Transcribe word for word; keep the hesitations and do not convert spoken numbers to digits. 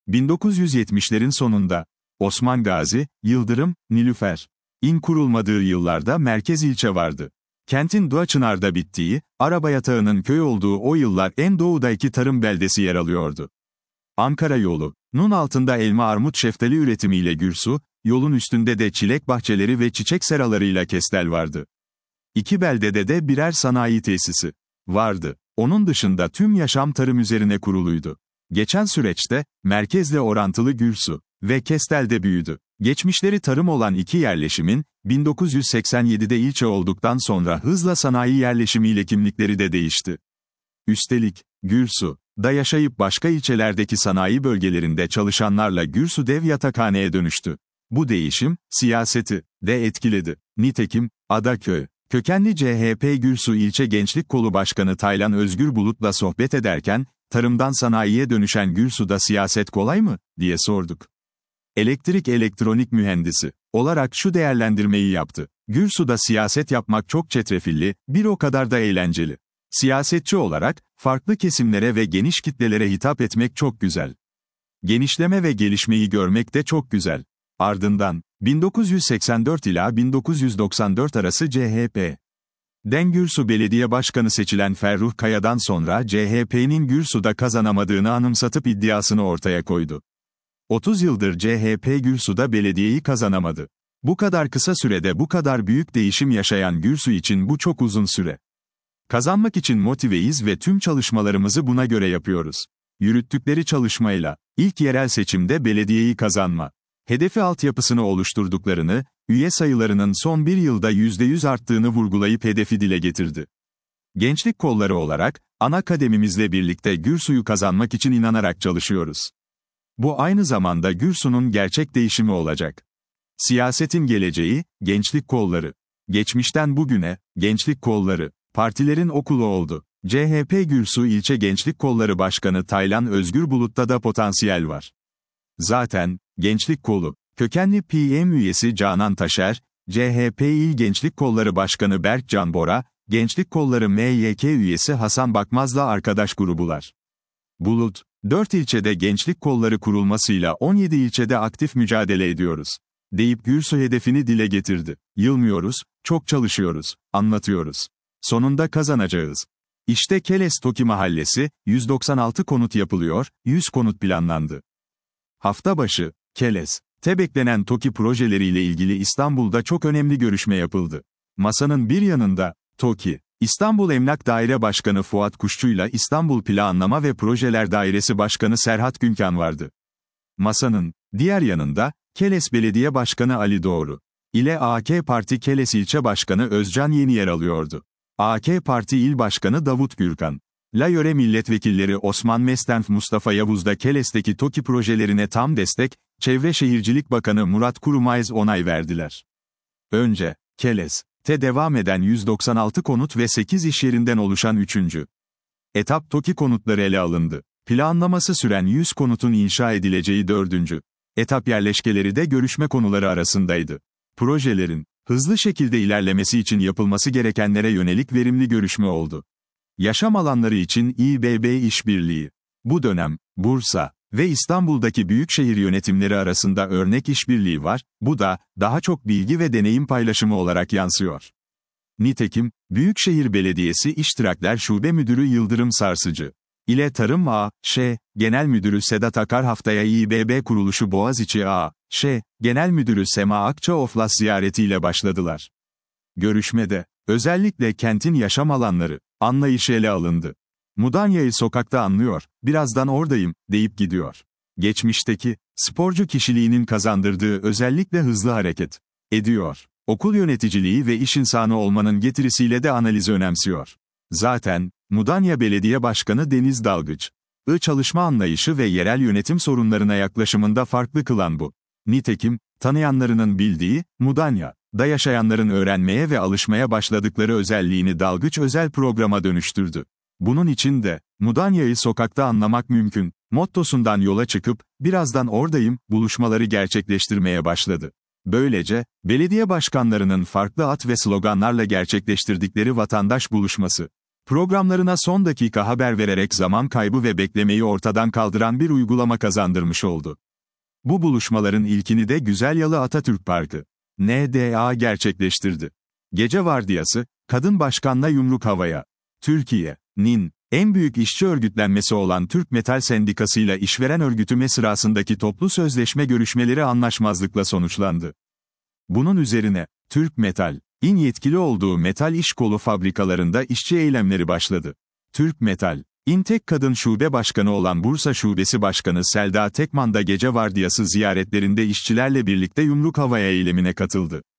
bin dokuz yüz yetmişlerin sonunda, Osman Gazi, Yıldırım, Nilüfer İn kurulmadığı yıllarda merkez ilçe vardı. Kentin Doğaçınar'da bittiği, araba yatağının köy olduğu o yıllar en doğudaki tarım beldesi yer alıyordu. Ankara yolunun altında elma armut şeftali üretimiyle Gürsu, yolun üstünde de çilek bahçeleri ve çiçek seralarıyla Kestel vardı. İki beldede de birer sanayi tesisi vardı. Onun dışında tüm yaşam tarım üzerine kuruluydu. Geçen süreçte, merkezle orantılı Gürsu ve Kestel'de büyüdü. Geçmişleri tarım olan iki yerleşimin, bin dokuz yüz seksen yedide ilçe olduktan sonra hızla sanayi yerleşimiyle kimlikleri de değişti. Üstelik, Gürsu'da yaşayıp başka ilçelerdeki sanayi bölgelerinde çalışanlarla Gürsu dev yatakhaneye dönüştü. Bu değişim, siyaseti de etkiledi. Nitekim, Adaköy kökenli C H P Gürsu İlçe Gençlik Kolu Başkanı Taylan Özgür Bulut'la sohbet ederken, tarımdan sanayiye dönüşen Gürsu'da siyaset kolay mı, diye sorduk. Elektrik elektronik mühendisi olarak şu değerlendirmeyi yaptı. Gürsu'da siyaset yapmak çok çetrefilli, bir o kadar da eğlenceli. Siyasetçi olarak, farklı kesimlere ve geniş kitlelere hitap etmek çok güzel. Genişleme ve gelişmeyi görmek de çok güzel. Ardından, bin dokuz yüz seksen dört ila bin dokuz yüz doksan dört arası C H P'den Gürsu Belediye Başkanı seçilen Ferruh Kaya'dan sonra C H P'nin Gürsu'da kazanamadığını anımsatıp iddiasını ortaya koydu. otuz yıldır C H P Gürsu'da belediyeyi kazanamadı. Bu kadar kısa sürede bu kadar büyük değişim yaşayan Gürsu için bu çok uzun süre. Kazanmak için motiveyiz ve tüm çalışmalarımızı buna göre yapıyoruz. Yürüttükleri çalışmayla, ilk yerel seçimde belediyeyi kazanma hedefi altyapısını oluşturduklarını, üye sayılarının son bir yılda yüzde yüz arttığını vurgulayıp hedefi dile getirdi. Gençlik kolları olarak, ana kademimizle birlikte Gürsu'yu kazanmak için inanarak çalışıyoruz. Bu aynı zamanda Gürsu'nun gerçek değişimi olacak. Siyasetin geleceği, gençlik kolları. Geçmişten bugüne, gençlik kolları, partilerin okulu oldu. C H P Gürsu İlçe Gençlik Kolları Başkanı Taylan Özgür Bulut'ta da potansiyel var. Zaten, gençlik kolu, kökenli P M üyesi Canan Taşer, C H P İl Gençlik Kolları Başkanı Berk Can Bora, Gençlik Kolları M Y K üyesi Hasan Bakmaz'la arkadaş grubular. Bulut, dört ilçede gençlik kolları kurulmasıyla on yedi ilçede aktif mücadele ediyoruz, deyip Gürsu hedefini dile getirdi. Yılmıyoruz, çok çalışıyoruz, anlatıyoruz. Sonunda kazanacağız. İşte Keles Toki Mahallesi, yüz doksan altı konut yapılıyor, yüz konut planlandı. Hafta başı, Keles'te beklenen TOKİ projeleriyle ilgili İstanbul'da çok önemli görüşme yapıldı. Masanın bir yanında, TOKİ, İstanbul Emlak Daire Başkanı Fuat Kuşçu'yla İstanbul Planlama ve Projeler Dairesi Başkanı Serhat Günkan vardı. Masanın diğer yanında, Keles Belediye Başkanı Ali Doğru ile A K Parti Keles İlçe Başkanı Özcan Yeni yer alıyordu. A K Parti İl Başkanı Davut Gürkan, La Yöre Milletvekilleri Osman Mestenf Mustafa Yavuz da Keles'teki TOKİ projelerine tam destek, Çevre Şehircilik Bakanı Murat Kurumayız onay verdiler. Önce, Keles'te devam eden yüz doksan altı konut ve sekiz iş yerinden oluşan üçüncü etap TOKİ konutları ele alındı. Planlaması süren yüz konutun inşa edileceği dördüncü etap yerleşkeleri de görüşme konuları arasındaydı. Projelerin, hızlı şekilde ilerlemesi için yapılması gerekenlere yönelik verimli görüşme oldu. Yaşam alanları için İ B B işbirliği. Bu dönem, Bursa ve İstanbul'daki büyükşehir yönetimleri arasında örnek işbirliği var, bu da, daha çok bilgi ve deneyim paylaşımı olarak yansıyor. Nitekim, Büyükşehir Belediyesi İştirakler Şube Müdürü Yıldırım Sarsıcı ile Tarım A Ş Genel Müdürü Sedat Akar haftaya İ B B kuruluşu Boğaziçi A Ş Genel Müdürü Sema Akça Oflas ziyaretiyle başladılar. Görüşmede, özellikle kentin yaşam alanları anlayışı ele alındı. Mudanya'yı sokakta anlıyor, birazdan oradayım, deyip gidiyor. Geçmişteki, sporcu kişiliğinin kazandırdığı özellikle hızlı hareket ediyor. Okul yöneticiliği ve iş insanı olmanın getirisiyle de analizi önemsiyor. Zaten, Mudanya Belediye Başkanı Deniz Dalgıç, I çalışma anlayışı ve yerel yönetim sorunlarına yaklaşımında farklı kılan bu. Nitekim, tanıyanlarının bildiği, Mudanya'da yaşayanların öğrenmeye ve alışmaya başladıkları özelliğini Dalgıç özel programa dönüştürdü. Bunun için de, Mudanya'yı sokakta anlamak mümkün, mottosundan yola çıkıp, birazdan oradayım, buluşmaları gerçekleştirmeye başladı. Böylece, belediye başkanlarının farklı at ve sloganlarla gerçekleştirdikleri vatandaş buluşması Programlarına son dakika haber vererek zaman kaybı ve beklemeyi ortadan kaldıran bir uygulama kazandırmış oldu. Bu buluşmaların ilkini de Güzelyalı Atatürk Parkı, N D A gerçekleştirdi. Gece vardiyası, kadın başkanla yumruk havaya. Türkiye'nin en büyük işçi örgütlenmesi olan Türk Metal Sendikası ile işveren örgütü M E S arasındaki toplu sözleşme görüşmeleri anlaşmazlıkla sonuçlandı. Bunun üzerine, Türk Metal'in yetkili olduğu metal iş kolu fabrikalarında işçi eylemleri başladı. Türk Metal'in tek kadın şube başkanı olan Bursa Şubesi Başkanı Selda Tekman da gece vardiyası ziyaretlerinde işçilerle birlikte yumruk havaya eylemine katıldı.